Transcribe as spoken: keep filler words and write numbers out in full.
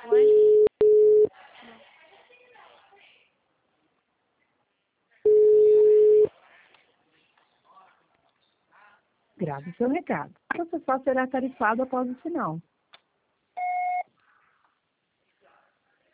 Oi? Grave seu recado. Você só será tarifado após o sinal.